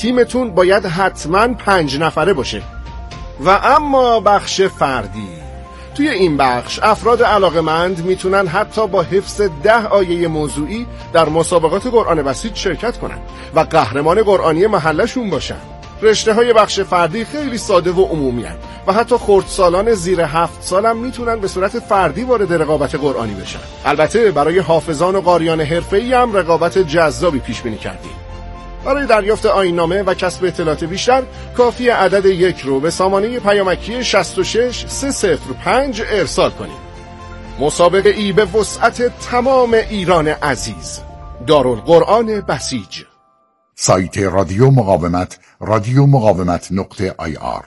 تیمتون باید حتما 5 نفره باشه. و اما بخش فردی، توی این بخش افراد علاقه‌مند میتونن حتی با حفظ 10 آیه موضوعی در مسابقات قرآن بسیط شرکت کنن و قهرمان قرآنی محلشون باشن. رشته های بخش فردی خیلی ساده و عمومی هستند و حتی خردسالان زیر 7 سال هم میتونن به صورت فردی وارد رقابت قرآنی بشن. البته برای حافظان و قاریان حرفه‌ای هم رقابت جذابی پیش بینی کردیم. برای دریافت آیین‌نامه و کسب اطلاعات بیشتر کافی عدد 1 رو به سامانه پیامکی 66305 ارسال کنید. مسابقه ای به وسعت تمام ایران عزیز. دارالقرآن بسیج. سایت رادیو مقاومت radiomaqawamat.ir.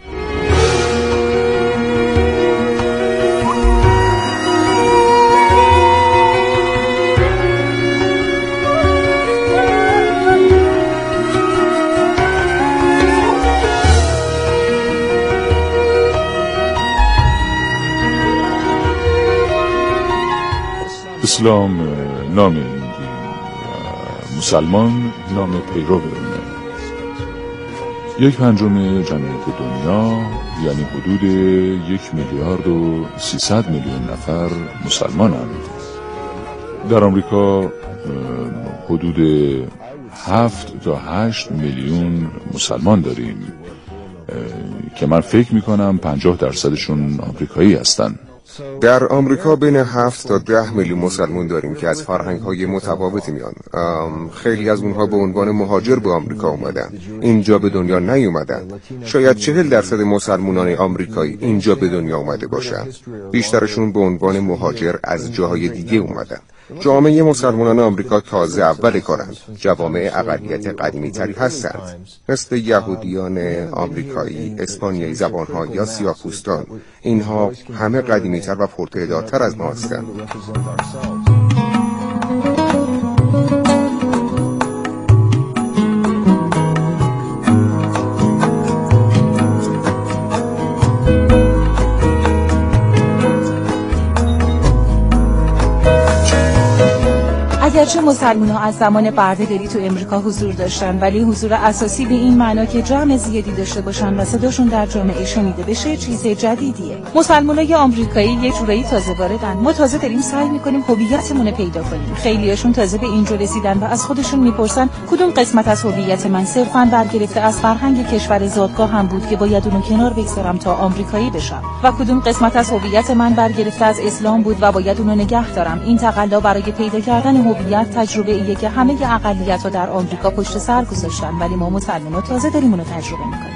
اسلام نام این دین، مسلمان نام پیرو اونه. 1/5 جمعیت دنیا یعنی حدود 1,300,000,000 نفر مسلمانند. در آمریکا حدود 7 تا 8 میلیون مسلمان داریم که من فکر میکنم 50%شون آمریکایی هستن. در آمریکا بین 7 تا 10 میلیون مسلمان داریم که از فرهنگ‌های متفاوتی میان. خیلی از اونها به عنوان مهاجر به آمریکا اومدن، اینجا به دنیا نیومدن. شاید 40% مسلمانان آمریکایی اینجا به دنیا اومده باشن، بیشترشون به عنوان مهاجر از جاهای دیگه اومدن. جامعه مسلمانان آمریکا تازه اول کارند. جوامع اقلیت قدیمی تری هستند، مثل یهودیان آمریکایی، اسپانیایی زبانها یا سیاه‌پوستان. اینها همه قدیمی تر و پرتعدادتر از ما هستند. اگرچه مسلمان‌ها از زمان بردهداری تو امریکا حضور داشتن، ولی حضور اساسی به این معنا که جمع زیادی داشته باشن و صداشون در جامعه شنیده بشه چیز جدیدیه. مسلمانای آمریکایی یه جورایی تازه واردن. ما تازه داریم سعی می‌کنیم هویتمون رو پیدا کنیم. خیلیاشون تازه به اینجا رسیدن و از خودشون میپرسن کدوم قسمت از هویت من صرفاً برگرفته از فرهنگ کشور زادگاه هم بود که باید اونو کنار بگذارم تا آمریکایی بشم و کدوم قسمت از هویت من برگرفته از اسلام بود و باید اونو نگه دارم. این تقلا برای پیدا کردن هویت تجربه ایه که همه اقلیت‌ها در آمریکا پشت سر گذاشتن، ولی ما مسلمان‌ها تازه داریم اونو تجربه می‌کنیم.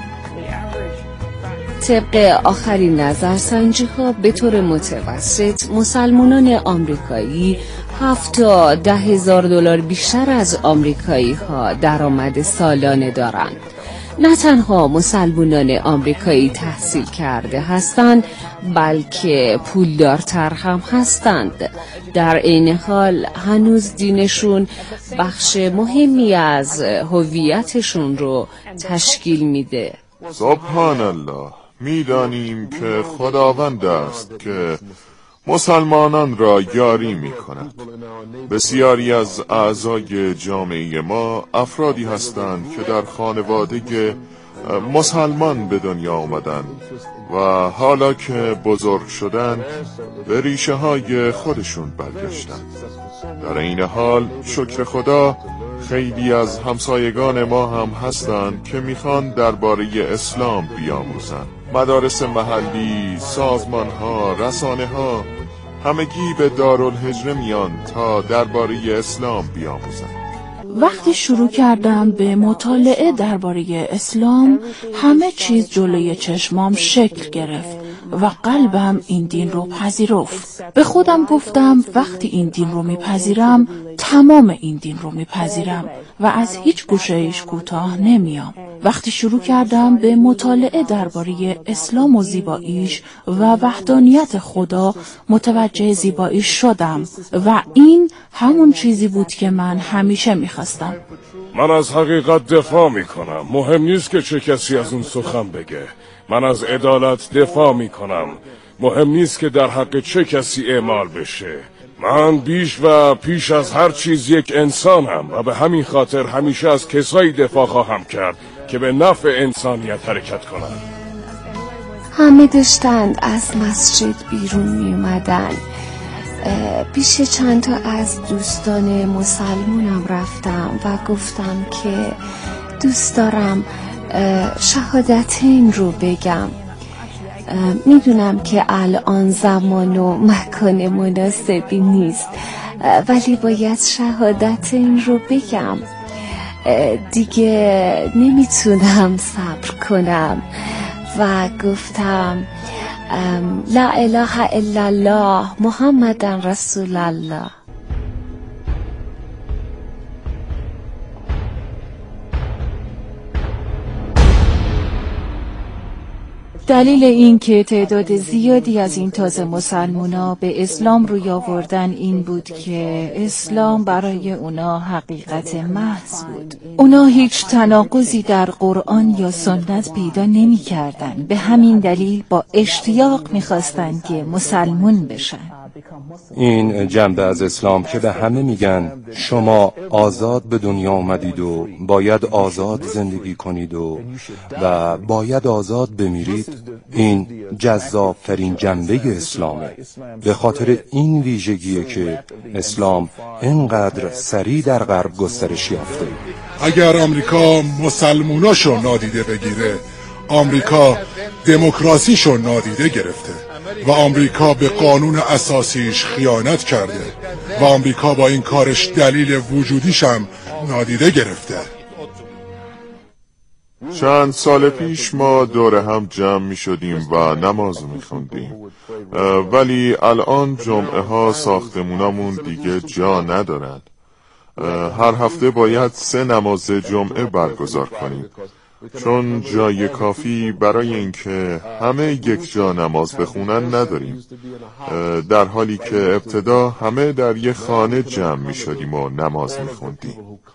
طبق آخرین نظرسنجی‌ها به طور متوسط مسلمانان آمریکایی 7 تا 10,000 دلار بیشتر از آمریکایی‌ها درآمد سالانه دارند. نه تنها مسلمانان آمریکایی تحصیل کرده هستند، بلکه پولدارتر هم هستند. در این حال هنوز دینشون بخش مهمی از هویتشون رو تشکیل میده. سبحان الله، میدانیم که خداوند است که مسلمانان را یاری می کند. بسیاری از اعضای جامعه ما افرادی هستند که در خانواده مسلمان به دنیا آمدند و حالا که بزرگ شدند به ریشه های خودشون برگشتند. در این حال شکر خدا خیلی از همسایگان ما هم هستند که میخوان درباره اسلام بیاموزند. مدارس محلی، سازمان‌ها، رسانه‌ها همگی به دارالهجره میان تا درباره اسلام بیاموزند. وقتی شروع کردم به مطالعه درباره اسلام، همه چیز جلوی چشمام شکل گرفت و قلبم این دین رو پذیرفت. به خودم گفتم وقتی این دین رو میپذیرم، تمام این دین رو میپذیرم و از هیچ گوشه‌ایش کوتاه نمیام. وقتی شروع کردم به مطالعه درباره اسلام و زیباییش و وحدانیت خدا، متوجه زیباییش شدم و این همون چیزی بود که من همیشه میخواستم. من از حقیقت دفاع میکنم. مهم نیست که چه کسی از اون سخن بگه. من از عدالت دفاع میکنم. مهم نیست که در حق چه کسی اعمال بشه. من بیش و پیش از هر چیز یک انسانم و به همین خاطر همیشه از کسایی دفاع خواهم کرد که به نفع انسانیت حرکت کنند. همه داشتند از مسجد بیرون می اومدن. پیش چند تا از دوستان مسلمونم رفتم و گفتم که دوست دارم شهادتین رو بگم. میدونم که الان زمان و مکان مناسبی نیست، ولی باید شهادتین رو بگم. دیگه نمیتونم صبر کنم و گفتم لا اله الا الله محمد رسول الله. دلیل این که تعداد زیادی از این تازه مسلمونا به اسلام روی آوردن این بود که اسلام برای اونا حقیقت محض بود. اونا هیچ تناقضی در قرآن یا سنت پیدا نمی کردن. به همین دلیل با اشتیاق می خواستن که مسلمون بشن. این جنبه از اسلام که به همه میگن شما آزاد به دنیا آمدید و باید آزاد زندگی کنید و باید آزاد بمیرید، این جذابترین جنبه اسلامه. به خاطر این ویژگیه که اسلام اینقدر سریع در غرب گسترش یافته. اگر آمریکا مسلموناشو نادیده بگیره، آمریکا دموکراسیشو نادیده گرفته و آمریکا به قانون اساسیش خیانت کرده و آمریکا با این کارش دلیل وجودیش هم نادیده گرفته. چند سال پیش ما دور هم جمع می شدیم و نماز می خوندیم، ولی الان جمعه ها ساختمونامون دیگه جا ندارن. هر هفته باید 3 نماز جمعه برگزار کنیم، چون جای کافی برای اینکه همه یک جا نماز بخونن نداریم، در حالی که ابتدا همه در یک خانه جمع می شدیم و نماز می خوندیم.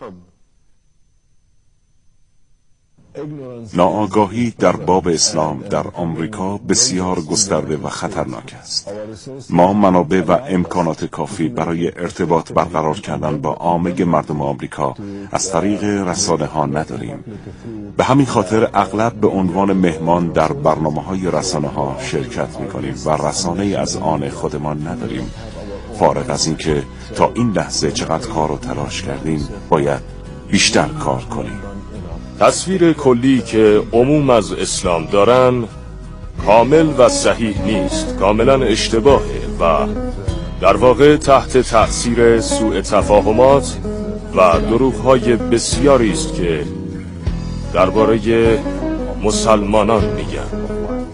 ناآگاهی در باب اسلام در آمریکا بسیار گسترده و خطرناک است. ما منابع و امکانات کافی برای ارتباط برقرار کردن با عامه مردم آمریکا از طریق رسانه ها نداریم. به همین خاطر اغلب به عنوان مهمان در برنامه‌های رسانه ها شرکت می‌کنیم و رسانه از آن خودمان نداریم. فارغ از اینکه تا این لحظه چقدر کار و تلاش کردیم، باید بیشتر کار کنیم. تصویر کلی که عموم از اسلام دارن کامل و صحیح نیست، کاملا اشتباهه و در واقع تحت تأثیر سوء تفاهمات و دروغ‌های بسیاری است که درباره مسلمانان میگن.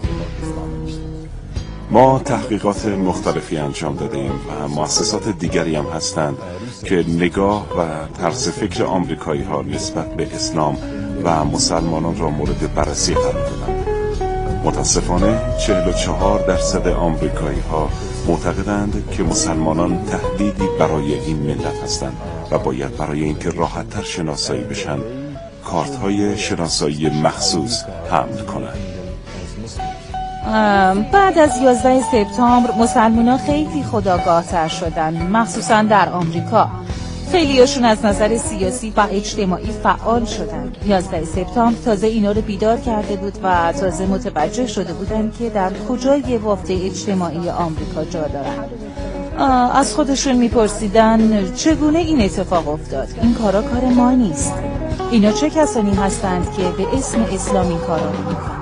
ما تحقیقات مختلفی انجام دادیم و مؤسسات دیگری هم هستند که نگاه و طرز فکر آمریکایی ها نسبت به اسلام و مسلمانان را مورد بررسی قرار دادند. متاسفانه 44% آمریکایی ها معتقدند که مسلمانان تهدیدی برای این ملت هستند و باید برای اینکه راحت‌تر شناسایی بشن کارت‌های شناسایی مخصوص حمل کنند. بعد از 11 سپتامبر مسلمان‌ها خیلی خودآگاه‌تر شدن، مخصوصا در آمریکا. خیلیاشون از نظر سیاسی و اجتماعی فعال شدن. 11 سپتامبر تازه اینا رو بیدار کرده بود و تازه متوجه شده بودن که در کجای بافت اجتماعی آمریکا جا دارن. از خودشون میپرسیدن چگونه این اتفاق افتاد؟ این کارا کار ما نیست. اینا چه کسانی هستند که به اسم اسلام این کارا رو میکنن؟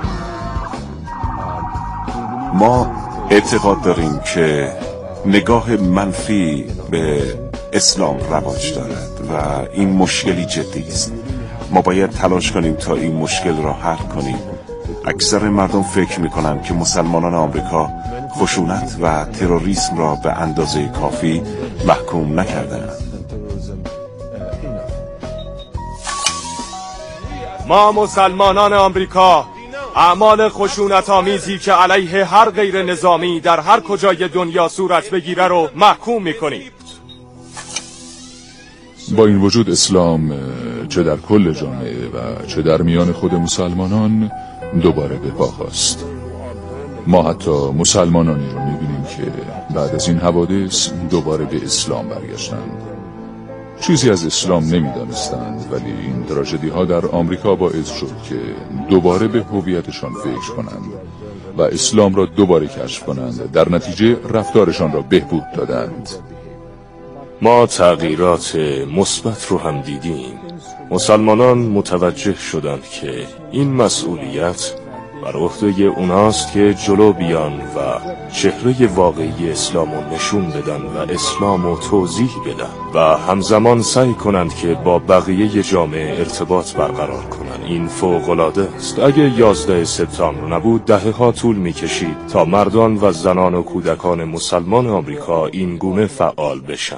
ما اعتقاد داریم که نگاه منفی به اسلام رواج دارد و این مشکلی جدی است. ما باید تلاش کنیم تا این مشکل را حل کنیم. اکثر مردم فکر می‌کنند که مسلمانان آمریکا خشونت و تروریسم را به اندازه کافی محکوم نکردند. ما مسلمانان آمریکا اعمال خشونت‌آمیزی که علیه هر غیر نظامی در هر کجای دنیا صورت بگیره رو محکوم می‌کنیم. با این وجود اسلام چه در کل جامعه و چه در میان خود مسلمانان دوباره به پا خاست. ما حتی مسلمانانی رو میبینیم که بعد از این حوادث دوباره به اسلام برگشتند. چیزی از اسلام نمیدانستند، ولی این تراژدی ها در آمریکا باعث شد که دوباره به هویتشان فکر کنند و اسلام را دوباره کشف کنند. در نتیجه رفتارشان را بهبود دادند. ما تغییرات مثبت رو هم دیدیم. مسلمانان متوجه شدند که این مسئولیت بر عهده اوناست که جلو بیان و چهره واقعی اسلام رو نشون بدن و اسلام رو توضیح بدن و همزمان سعی کنند که با بقیه جامعه ارتباط برقرار کنند. این فوق‌العاده است. اگه 11 سپتامبر نبود دهه‌ها طول می‌کشید تا مردان و زنان و کودکان مسلمان آمریکا این گونه فعال بشن.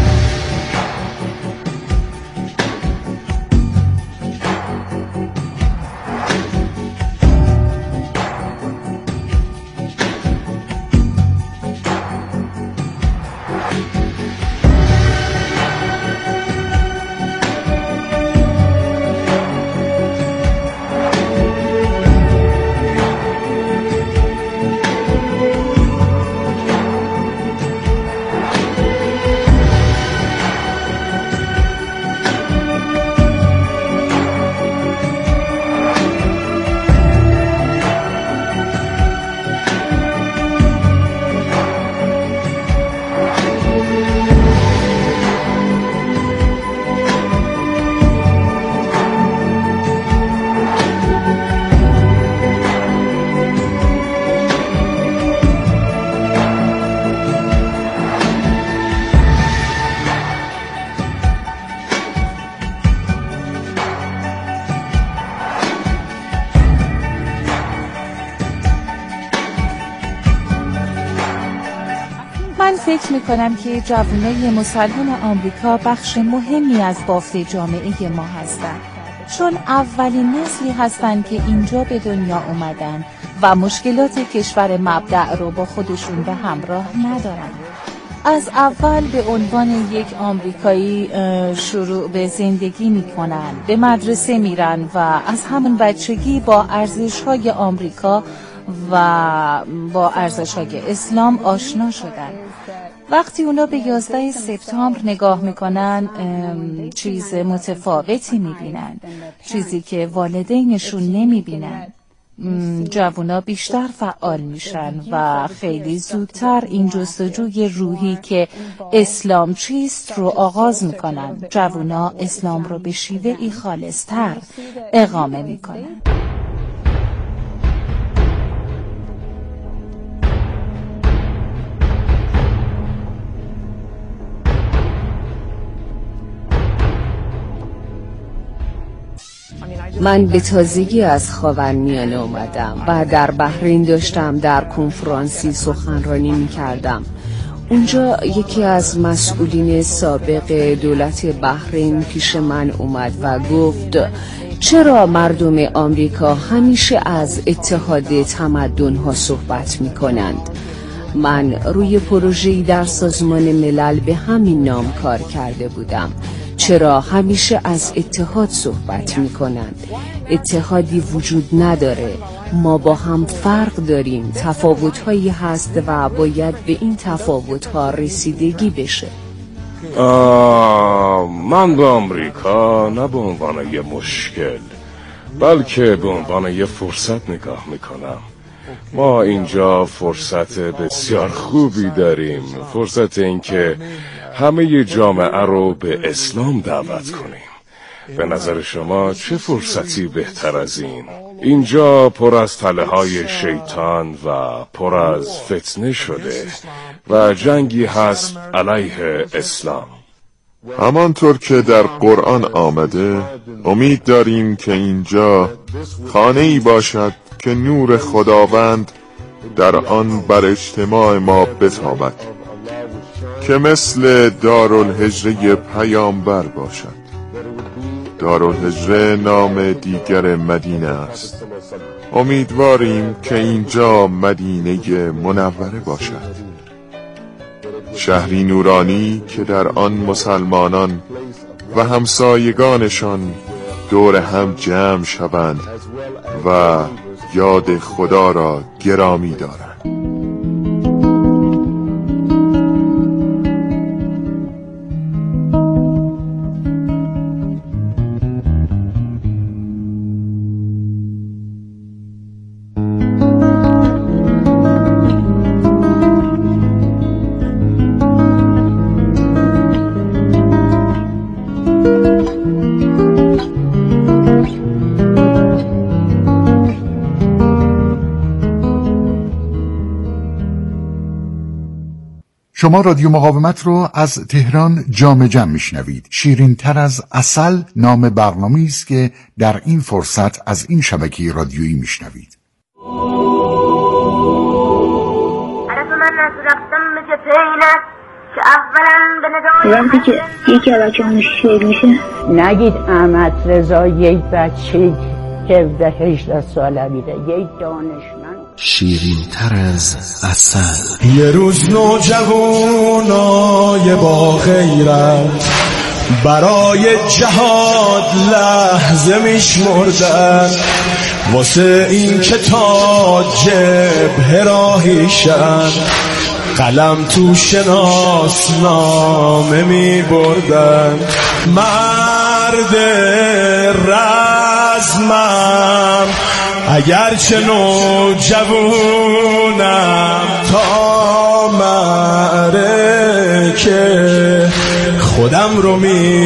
فکر میکنم که جوانای مسلمان آمریکا بخش مهمی از بافت جامعه ما هستند، چون اولین نسلی هستند که اینجا به دنیا اومدن و مشکلات کشور مبدأ رو با خودشون به همراه ندارن. از اول به عنوان یک آمریکایی شروع به زندگی میکنن، به مدرسه میرن و از همون بچگی با ارزش‌های آمریکا و با ارزش‌های اسلام آشنا شدن. وقتی اونا به 11 سپتامبر نگاه میکنن چیز متفاوتی میبینن، چیزی که والدینشون نمیبینن. جوونا بیشتر فعال میشن و خیلی زودتر این جستجوی روحی که اسلام چیست رو آغاز میکنن. جوونا اسلام رو به شیوهی خالصتر اقامه میکنن. من به تازگی از خاورمیانه اومدم و در بحرین داشتم در کنفرانسی سخنرانی می‌کردم. اونجا یکی از مسئولین سابق دولت بحرین پیش من اومد و گفت چرا مردم آمریکا همیشه از اتحاد تمدن‌ها صحبت می‌کنند؟ من روی پروژه‌ای در سازمان ملل به همین نام کار کرده بودم. چرا همیشه از اتحاد صحبت میکنند؟ اتحادی وجود نداره. ما با هم فرق داریم. تفاوت‌هایی هست و باید به این تفاوت‌ها رسیدگی بشه. من به آمریکا نه به عنوان یه مشکل بلکه به عنوان یه فرصت نگاه میکنم. ما اینجا فرصت بسیار خوبی داریم، فرصت این که همه جامعه رو به اسلام دعوت کنیم. به نظر شما چه فرصتی بهتر از این؟ اینجا پر از تله‌های شیطان و پر از فتنه شده و جنگی هست علیه اسلام. همانطور که در قرآن آمده، امید داریم که اینجا خانه‌ای باشد که نور خداوند در آن بر اجتماع ما بتابد، که مثل دارالهجره پیامبر باشد. دارالهجره نام دیگر مدینه است. امیدواریم که اینجا مدینه منوره باشد، شهری نورانی که در آن مسلمانان و همسایگانشان دور هم جمع شوند و یاد خدا را گرامی دارند. شما رادیو مقاومت رو از تهران جام جم میشنوید. شیرین تر از عسل نام برنامه‌ای است که در این فرصت از این شبکه رادیویی میشنوید. وقتی که یکی از بچه‌هامون شهید میشه نگید احمد رضا یک بچه 17-18 ساله میره، یک دانشمند. شیرین تر از عسل. یه روز نوجوانای با غیرت برای جهاد لحظه میشمردن، واسه این که تا جبهه راهیشن قلم تو شناسنامه میبردن. مرد رزمم اگرچه نوجوانم، تا معرکه خودم رو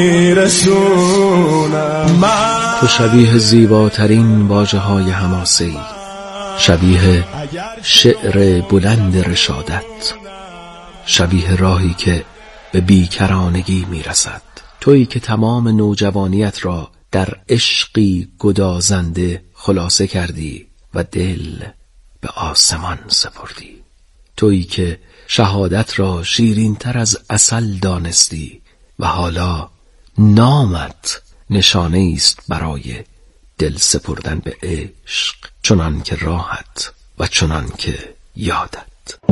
میرسونم. تو شبیه زیباترین واژه‌های حماسه‌ای، شبیه شعر بلند رشادت، شبیه راهی که به بیکرانگی میرسد. تویی که تمام نوجوانیت را در عشقی گدازنده خلاصه کردی و دل به آسمان سپردی. تویی که شهادت را شیرین تر از عسل دانستی و حالا نامت نشانه است برای دل سپردن به عشق، چنان که راحت و چنان که یادت.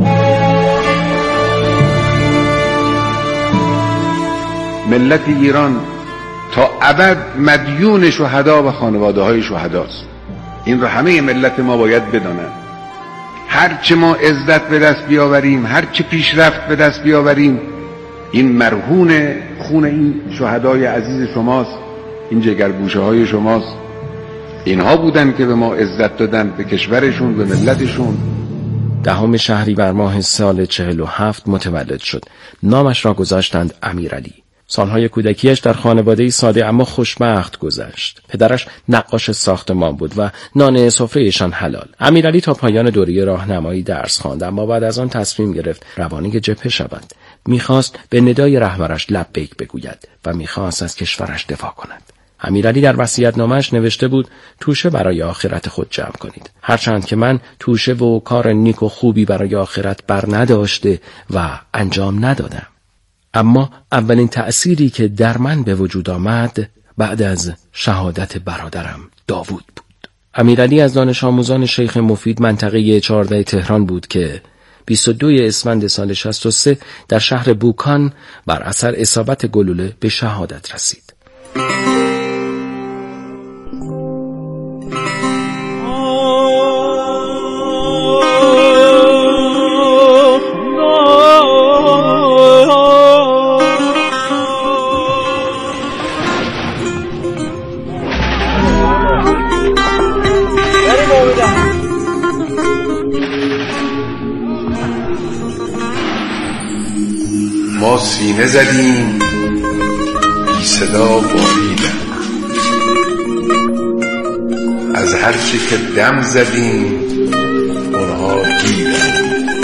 ملت ایران تا ابد مدیون شهدا و خانواده های شهداست. این رو همه ملت ما باید بدانند. هرچه ما عزت به دست بیاوریم، هرچه پیشرفت به دست بیاوریم، این مرهون خون این شهدای عزیز شماست، این جگرگوشه های شماست. اینها بودن که به ما عزت دادن، به کشورشون، به ملتشون. 10 شهریور ماه سال 47 متولد شد. نامش را گذاشتند امیرعلی. سالهای کودکیش در خانواده‌ای ساده اما خوشبخت گذشت. پدرش نقاش ساختمان بود و نان سفره‌ایشان حلال. امیرعلی تا پایان دوره راهنمایی درس خواند، اما بعد از آن تصمیم گرفت روانه جبهه شود. می‌خواست به ندای رهبرش لبیک بگوید و می‌خواست از کشورش دفاع کند. امیرعلی در وصیت‌نامه‌اش نوشته بود توشه برای آخرت خود جمع کنید. هرچند که من توشه و کار نیک و خوبی برای آخرت بر نداشته و انجام ندادم، اما اولین تأثیری که در من به وجود آمد بعد از شهادت برادرم داوود بود. امیرعلی از دانش آموزان شیخ مفید منطقه 14 تهران بود که 22 اسفند سال 63 در شهر بوکان بر اثر اصابت گلوله به شهادت رسید. ما سینه زدیم بی صدا باریدن، از هر چی که دم زدیم اونها دیدن.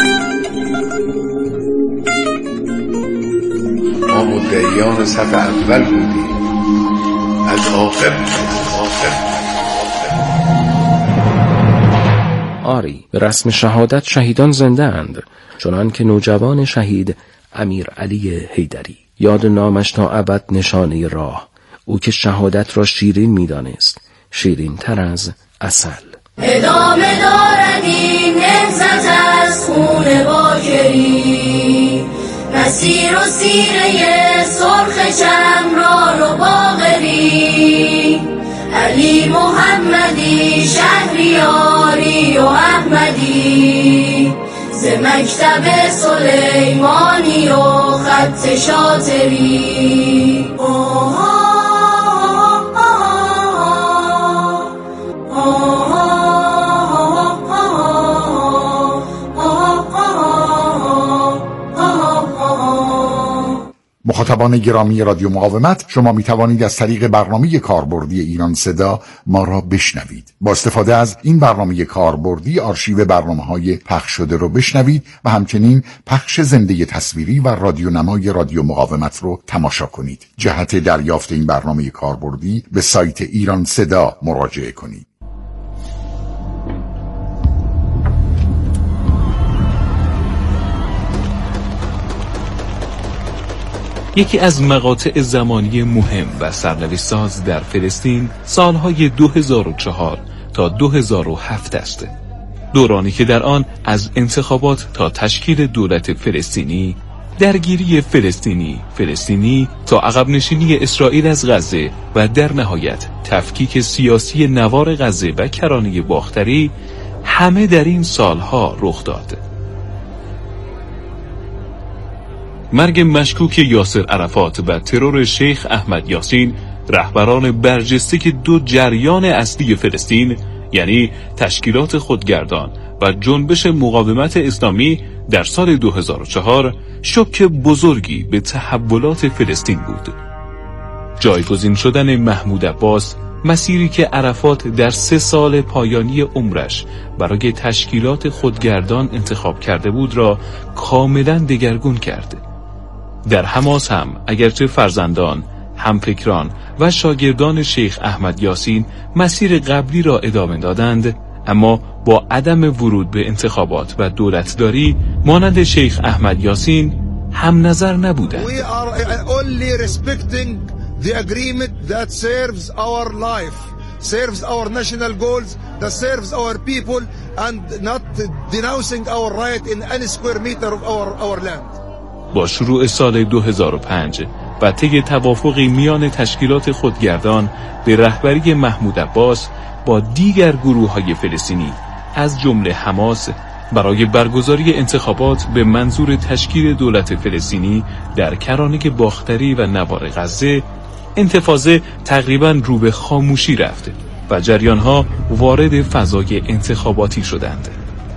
ما مدعیان صف اول بودیم، از آخر آری، به رسم شهادت شهیدان زنده اند، چنان که نوجوان شهید امیرعلی حیدری. یاد نامش تا ابد نشانه راه، او که شهادت را شیرین می‌دانست، شیرین تر از عسل. ادامه دارد این نهضت از خون باکری، مسیر و سینه سرخ چمران و باقری، علی محمدی شهریاری مکتب سلیمانی و خط شاطری. مخاطبان گرامی رادیو مقاومت، شما می توانید از طریق برنامه کاربردی ایران صدا ما را بشنوید. با استفاده از این برنامه کاربردی آرشیو برنامه‌های پخش شده رو بشنوید و همچنین پخش زنده تصویری و رادیونمای رادیو مقاومت رو تماشا کنید. جهت دریافت این برنامه کاربردی به سایت ایران صدا مراجعه کنید. یکی از مقاطع زمانی مهم و سرنوشت‌ساز در فلسطین سالهای 2004 تا 2007 است. دورانی که در آن از انتخابات تا تشکیل دولت فلسطینی، درگیری فلسطینی تا عقب نشینی اسرائیل از غزه و در نهایت تفکیک سیاسی نوار غزه و کرانه باختری همه در این سالها رخ داد. مرگ مشکوک یاسر عرفات و ترور شیخ احمد یاسین، رهبران برجسته دو جریان اصلی فلسطین، یعنی تشکیلات خودگردان و جنبش مقاومت اسلامی، در سال 2004 شوک بزرگی به تحولات فلسطین بود. جایگزین شدن محمود عباس، مسیری که عرفات در 3 سال پایانی عمرش برای تشکیلات خودگردان انتخاب کرده بود، را کاملا دگرگون کرد. در حماس هم اگرچه فرزندان، همفکران و شاگردان شیخ احمد یاسین مسیر قبلی را ادامه دادند، اما با عدم ورود به انتخابات و دولتداری مانند شیخ احمد یاسین هم نظر نبودند. We are only respecting the agreement that serves our life, serves our national goals, that serves our people, and not denouncing our right in any square meter of our land. با شروع سال 2005 و طی توافقی میان تشکیلات خودگردان به رهبری محمود عباس با دیگر گروه‌های فلسطینی از جمله حماس برای برگزاری انتخابات به منظور تشکیل دولت فلسطینی در کرانه باختری و نوار غزه، انتفاضه تقریباً رو به خاموشی رفت و جریان‌ها وارد فضای انتخاباتی شدند.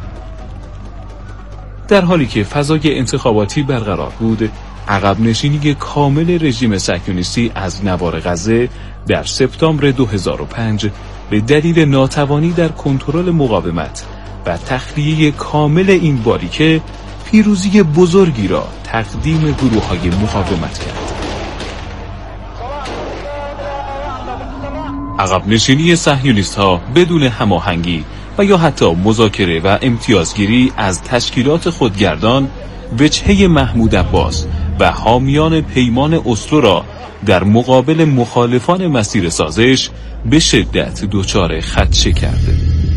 در حالی که فضای انتخاباتی برقرار بود، عقب نشینی کامل رژیم صهیونیستی از نوار غزه در سپتامبر 2005 به دلیل ناتوانی در کنترل مقاومت و تخلیه کامل این باریکه پیروزی بزرگی را تقدیم گروه‌های مقاومت کرد. عقب نشینی صهیونیست‌ها بدون هماهنگی و یا حتی مذاکره و امتیازگیری از تشکیلات خودگردان، وجهه محمود عباس و حامیان پیمان اسلو را در مقابل مخالفان مسیر سازش به شدت دچار خدشه کرده.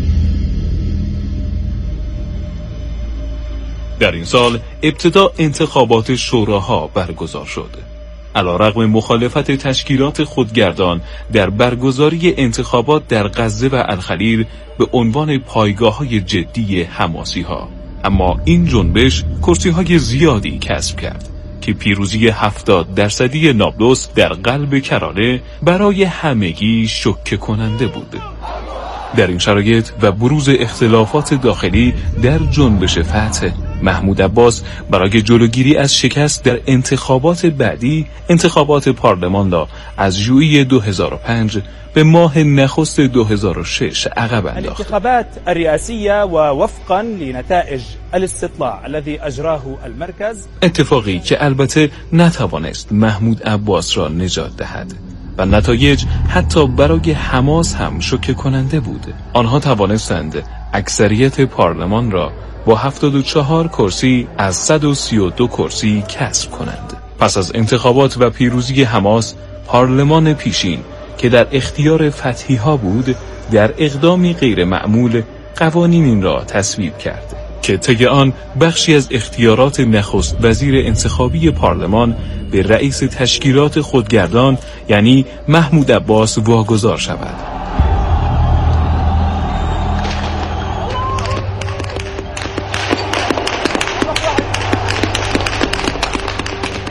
در این سال ابتدا انتخابات شوراها برگزار شد. علیرغم مخالفت تشکیلات خودگردان در برگزاری انتخابات در غزه و الخلیل به عنوان پایگاه‌های جدی حماسی‌ها، اما این جنبش کرسی‌های زیادی کسب کرد که پیروزی 70% نابلس در قلب کرانه برای همگی شوکه کننده بود. در این شرایط و بروز اختلافات داخلی در جنبش فتح، محمود عباس برای جلوگیری از شکست در انتخابات بعدی، انتخابات پارلمان را از ژوئیه 2005 به ماه نخست 2006 عقب انداخت. الانتخابات الرئاسية ووفقا لنتائج الاستطلاع الذي اجراه المركز، اتفاقی که البته نتوانست محمود عباس را نجات دهد و نتایج حتی برای حماس هم شوکه کننده بود. آنها توانستند اکثریت پارلمان را با 74 کرسی از 132 کرسی کسب کنند. پس از انتخابات و پیروزی حماس، پارلمان پیشین که در اختیار فتحی ها بود، در اقدامی غیر معمول قوانین را تصویب کرد که طی آن بخشی از اختیارات نخست وزیر انتخابی پارلمان به رئیس تشکیلات خودگردان یعنی محمود عباس واگذار شود.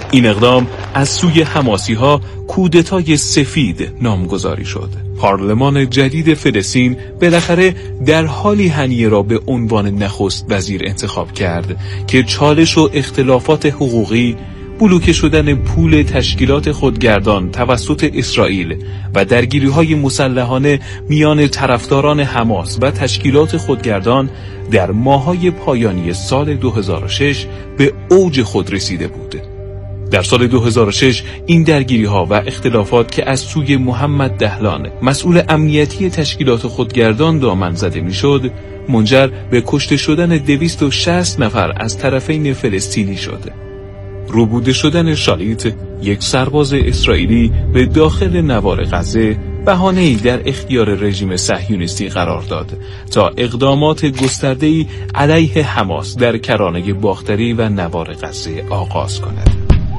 این اقدام از سوی حماسی‌ها کودتای سفید نامگذاری شد. پارلمان جدید فلسطین بالاخره در حالی هنیه را به عنوان نخست وزیر انتخاب کرد که چالش و اختلافات حقوقی، بلوکه شدن پول تشکیلات خودگردان توسط اسرائیل و درگیری‌های مسلحانه میان طرفداران حماس و تشکیلات خودگردان در ماه‌های پایانی سال 2006 به اوج خود رسیده بود. در سال 2006 این درگیری‌ها و اختلافات که از سوی محمد دهلان مسئول امنیتی تشکیلات خودگردان دامن زده می‌شد، منجر به کشته شدن 260 نفر از طرفین فلسطینی شد. روبوده شدن شالیت، یک سرباز اسرائیلی، به داخل نوار غزه بهانه‌ای در اختیار رژیم صهیونیستی قرار داد تا اقدامات گسترده‌ای علیه حماس در کرانه باختری و نوار غزه آغاز کند.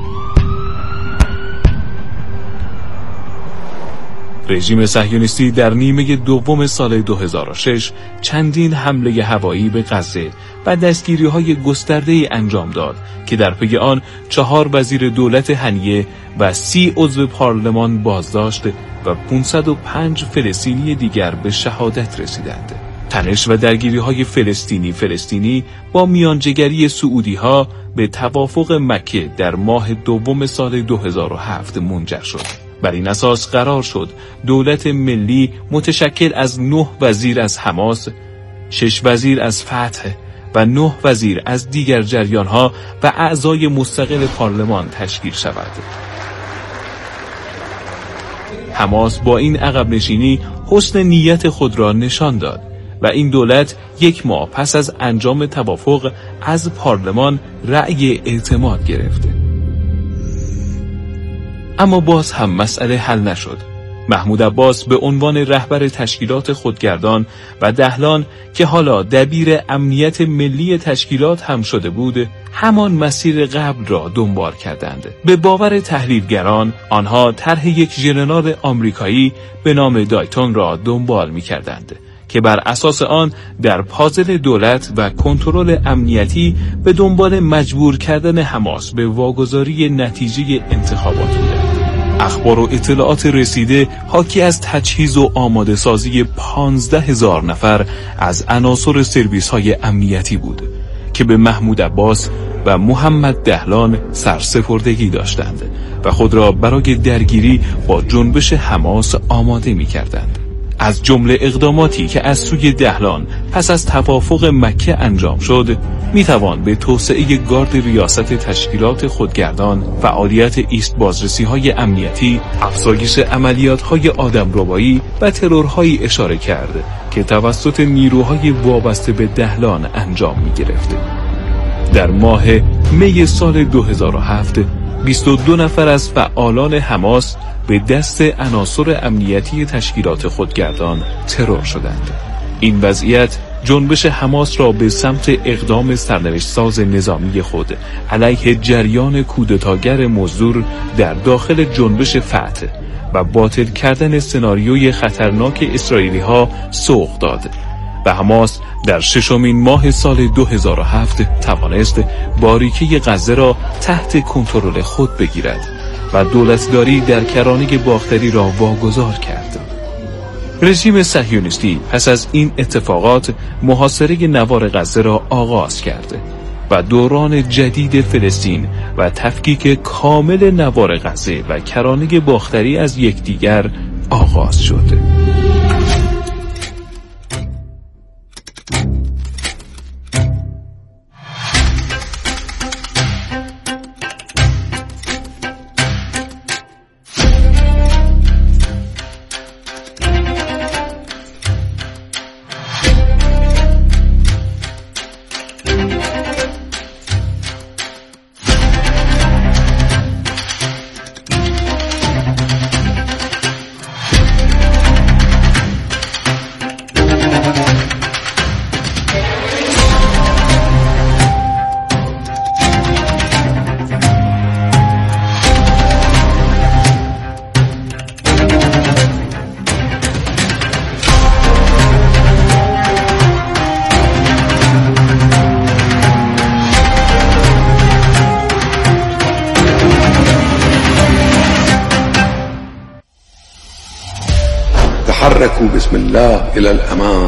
رژیم صهیونیستی در نیمه دوم سال 2006 چندین حمله هوایی به غزه و دستگیری‌های گسترده‌ای انجام داد که در پی آن 4 وزیر دولت هنیه و 30 عضو پارلمان بازداشت و 505 فلسطینی دیگر به شهادت رسیدند. تنش و درگیری‌های فلسطینی با میانجیگری سعودی‌ها به توافق مکه در ماه دوم سال 2007 منجر شد. بر این اساس قرار شد دولت ملی متشکل از 9 وزیر از حماس، 6 وزیر از فتح و 9 وزیر از دیگر جریان‌ها و اعضای مستقل پارلمان تشکیل شود. حماس با این عقب نشینی حسن نیت خود را نشان داد و این دولت 1 ماه پس از انجام توافق از پارلمان رأی اعتماد گرفت. اما باز هم مسئله حل نشد. محمود عباس به عنوان رهبر تشکیلات خودگردان و دهلان که حالا دبیر امنیت ملی تشکیلات هم شده بود، همان مسیر قبل را دنبال کردند. به باور تحلیلگران آنها طرح یک ژنرال آمریکایی به نام دایتون را دنبال می کردند که بر اساس آن در پازل دولت و کنترل امنیتی به دنبال مجبور کردن حماس به واگذاری نتیجه انتخابات بودند. اخبار و اطلاعات رسیده حاکی از تجهیز و آماده سازی 15,000 نفر از عناصر سرویس‌های امنیتی بود که به محمود عباس و محمد دهلان سرسپردگی داشتند و خود را برای درگیری با جنبش حماس آماده می‌کردند. از جمله اقداماتی که از سوی دهلان پس از توافق مکه انجام شد، میتوان به توسعه گارد ریاست تشکیلات خودگردان، فعالیت ایست بازرسی‌های امنیتی، افزایش عملیات‌های آدمربایی و ترورهایی اشاره کرد که توسط نیروهای وابسته به دهلان انجام می‌گرفت. در ماه می سال 2007 22 نفر از فعالان حماس به دست عناصر امنیتی تشکیلات خودگردان ترور شدند. این وضعیت جنبش حماس را به سمت اقدام سرنوشت‌ساز نظامی خود علیه جریان کودتاگر مزدور در داخل جنبش فتح و باطل کردن سناریوی خطرناک اسرائیلی‌ها سوق داد و حماس در 6مین ماه سال 2007 توانست باریکه غزه را تحت کنترل خود بگیرد و دولتداری در کرانه باختری را واگذار کرد. رژیم صهیونیستی پس از این اتفاقات محاصره نوار غزه را آغاز کرد و دوران جدید فلسطین و تفکیک کامل نوار غزه و کرانه باختری از یکدیگر آغاز شد. تحركوا بسم الله إلى الأمام.